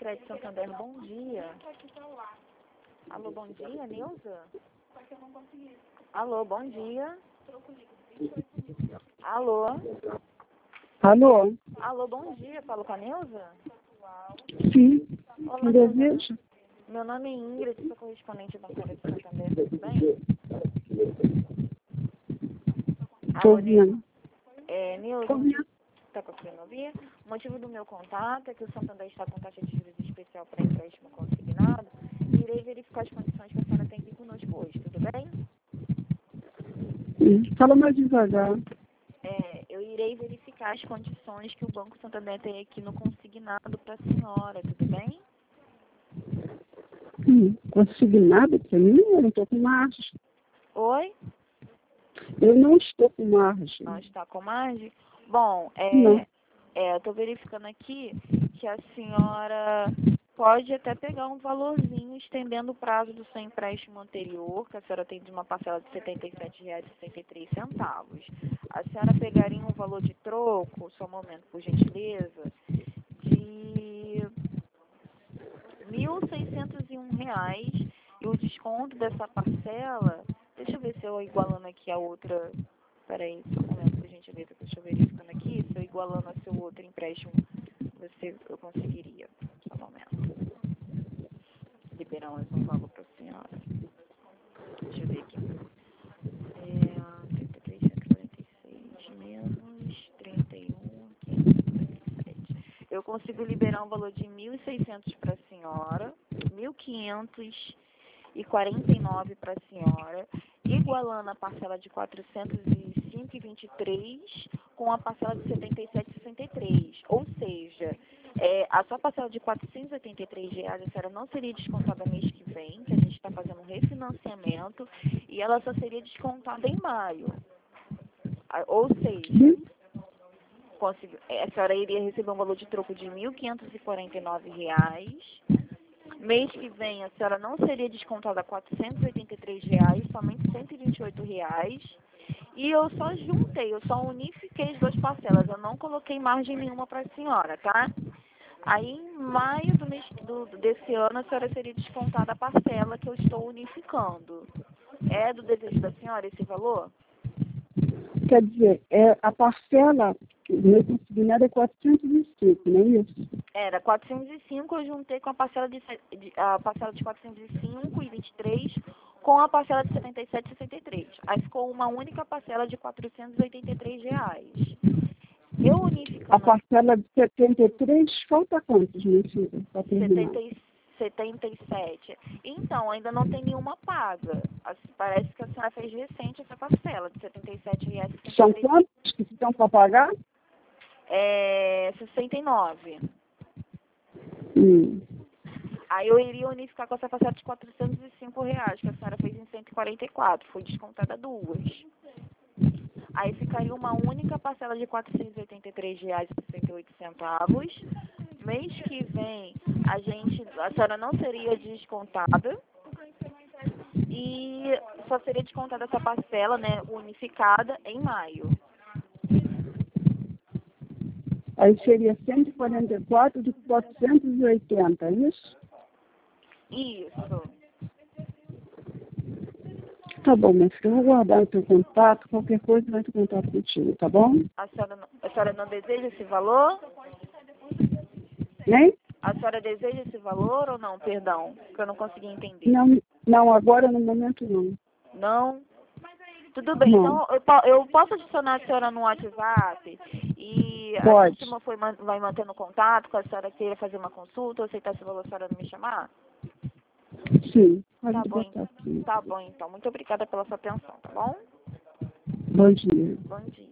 Crédito Santander, bom dia. Alô, bom dia, Neuza? Alô, bom dia. Alô? Alô? Alô, bom dia, falo com a Neuza? Sim, Olá, me Neuza. deseja? Meu nome é Ingrid, sou correspondente bancária de Santander, tudo bem? Estou Alô, Neuza? ouvindo. Neuza, está conseguindo ouvir? O motivo do meu contato é que o Santander está com taxa de juros especial para empréstimo consignado e irei verificar as condições que a senhora tem aqui conosco hoje, tudo bem? Fala mais devagar. Eu irei verificar as condições que o Banco Santander tem aqui no consignado para a senhora, tudo bem? Consignado para mim? Eu não estou com margem. Oi? Eu não estou com margem. Não está com margem? Bom, Não. eu estou verificando aqui que a senhora pode até pegar um valorzinho estendendo o prazo do seu empréstimo anterior, que a senhora tem de uma parcela de R$ 77,63. A senhora pegaria um valor de troco, só um momento, por gentileza, de R$ 1.601 e o desconto dessa parcela, deixa eu ver se eu igualando aqui a outra, peraí, só um momento, por gentileza, deixa eu verificando aqui, se eu igualando a seu outro empréstimo, eu conseguiria, só um momento, liberar mais um valor para a senhora, deixa eu ver aqui, 33.146 menos 31.547. Eu consigo liberar um valor de 1.600 para a senhora, 1.549 para a senhora, igualando a parcela de 405,23 com a parcela de 77,63. Ou seja, a sua parcela de R$ 483, a senhora não seria descontada mês que vem, que a gente está fazendo um refinanciamento, e ela só seria descontada em maio. Ou seja, a senhora iria receber um valor de troco de R$ 1.549. Mês que vem, a senhora não seria descontada R$ 483, somente R$ 128. E eu só unifiquei as duas parcelas. Eu não coloquei margem nenhuma para a senhora, tá? Aí, em maio desse ano, a senhora seria descontada a parcela que eu estou unificando. É do desejo da senhora esse valor? Quer dizer, a parcela do meu consignado é 405, não é isso? Era 405, eu juntei com a parcela de 405,23 com a parcela de 77,63. Aí ficou uma única parcela de R$ 483. Eu unificando... A parcela de 73, falta quantos, minha filha, para terminar? 77. Então, ainda não tem nenhuma paga. Parece que a senhora fez recente essa parcela de R$ 77,63. São quantos que estão para pagar? 69. Aí eu iria unificar com essa parcela de R$ 405, que a senhora fez em 144. Foi descontada duas. Aí ficaria uma única parcela de R$ 483,68. Mês que vem, a senhora não seria descontada e só seria descontada essa parcela, né, unificada, em maio. Aí seria 144 de 480, é isso? Isso. Tá bom, minha filha, eu vou guardar o teu contato, qualquer coisa vai ter contato contigo, tá bom? A senhora não deseja esse valor? Né? A senhora deseja esse valor ou não? Perdão, que eu não consegui entender. Não, agora no momento não. Não? Tudo bem, Não. então eu posso adicionar a senhora no WhatsApp e Pode. a gente vai mantendo contato, com a senhora queira fazer uma consulta, ou aceitar esse valor, a senhora me chamar? Sim, pode Tá bom, botar aqui. tá bom então. Muito obrigada pela sua atenção, tá bom? Bom dia. Bom dia.